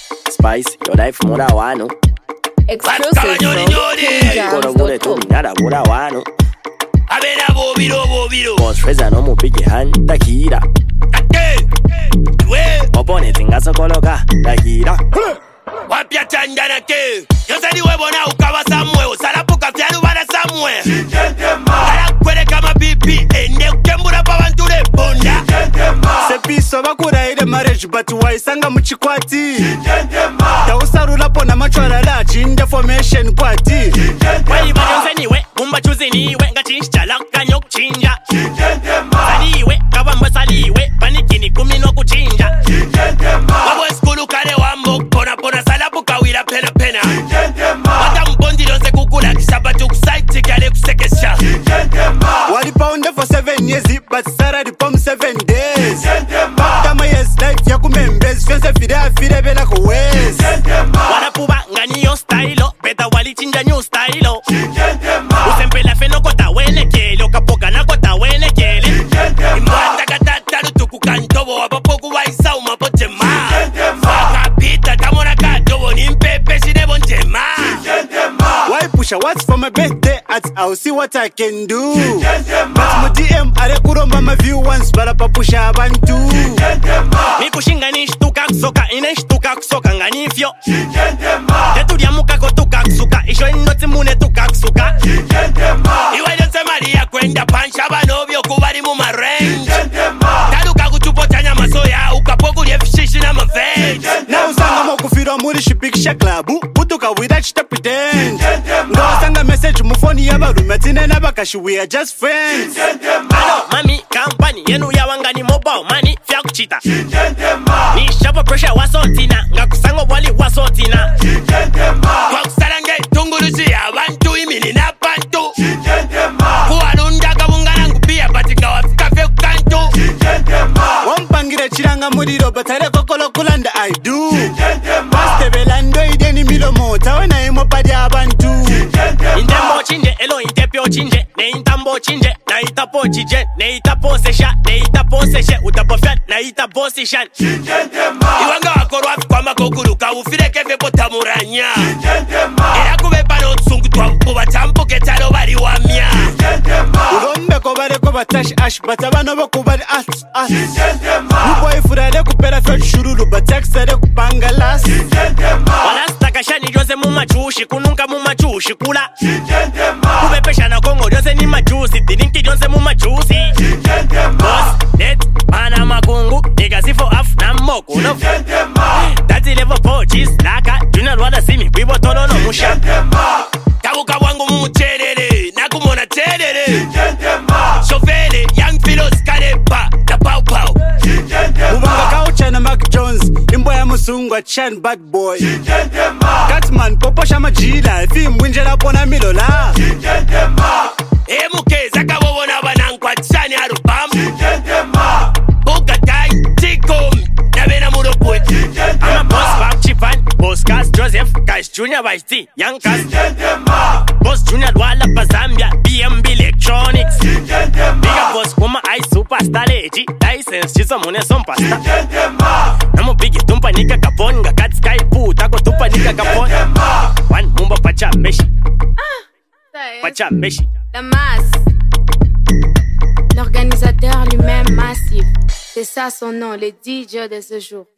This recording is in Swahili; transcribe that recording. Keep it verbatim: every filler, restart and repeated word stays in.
Spice, your life more than one. Exclusive from king jams dot com. Abena bobiro bobiro. Boss Freza no mupige hand takira. Kate. We. Opone tingaso koloka takira. Wapya chanjana ke. Yosani webo na ukawa samwe. Usalapuka fianu bana samwe. Kala kwele kama bibi. Ende ukembura pa banture bonda. Sepiso bakura ile marriage but waisanga muchikwati. Tausarula pona machwara la chinja formation kwati. Wali banyonse niwe, mumba chuzi niwe. Nga chinja laka nyok chinja. Saliwe, kabamba saliwe. Panikini kumino kuchinja. Wabo eskulu kare wambo. Pona pona salapu kawira pena pena. Wata mbondi donse kukula kisabatu kusaiti kale kusekesha. Wali pound for seven years but Sarah the pump seven days. Kama yes life ya kumembezi fense fide afide bena kuwezi. Wanapuba ngani yo stylo. Beta wali chinja new stylo. Usempela feno kota wene kele. Kapoka na kota wene kele. Imwata katata lutuku kantobo. Wapapoku waisa umapote ma. Wakapita tamona kadobo. Nimpepe shidebo njema. Why push a what's for my birthday at I'll see what I can do. But my D M are kuromba my view once para papusha abantu. Mikushinga nishtuka kusoka ineshtuka kusoka nganifyo. Teturia muka kotuka kusuka isho inoti mune tuka kusuka. Iwe donse maria kwenda pansha banovyo kubari mu marange. Taduka kutupo chanya masoya ukapoku liefishishi na mavenge. Now usanga mo kufiro muri shipikisha klabu. Butuka without step pretend. Ngo usanga message mu phone y'abarume tine n'abakashi we are just friends. Ano mami company yenu ya wangani mobile money fya kuchita. Ni shapa pressure wasotina ngakusango wali wasotina. Kwa kusalange tungurushi abantu imini na pantu. Kuwarunda kabungana ngupia batinga wafika fe kukantu. Wampangire chiranga muriro batare kokolo kulanda I do. Paste belando ideni milomo tawana imo padi abantu. Indembo chinje elo intepio chinje. Ne intambo chinje na itapo chije. Ne itapo sesha ne itapo seshe. Utapo fiat na itapo seshan. Iwanga wakoro afi kwa makokuru. Kawufire kefe pota muranya. Ila kubepa no tsungu tuwa upuba champu ketaro bari wamia. Urombe kobare kobatash ash batabano bakubari as as. Uboy furade kupera fyo shururu bateksere kupanga las. Wanastaka shani jose mu machushi kununka mu machushi kula. Kubepesha na kongo jose ni machusi tininki jose mu machusi. Boss net mana makungu nigga sifo af na moko no. Dati level pochis laka junior wada simi kwibo tolo no musha. Kabuka wangu mu cherere nakumona cherere. Shofele young philos karepa na pow pow. Mubanga kaucha na Mac Jones imbo ya musungwa chan bad boy. Catman poposha majila fi mwinjela pona milola. Emuke zaka wawona banankwa chani arubam. Buka tai tikom na bena muropwe. I'm a boss back chipan. Boss Cass Joseph Cash Junior Vice T Young Cass. Boss Junior Wala Bazambia B M B Electronics. Bigger boss Kuma I superstar leji. License chizo mune son pasta. Namo bigi tumpa nika kapon. Nga kat sky puta ko tumpa nika kapon. One mumba pacha meshi. Pacha meshi. La masse. L'organisateur lui-même massif. C'est ça son nom, le D J de ce jour.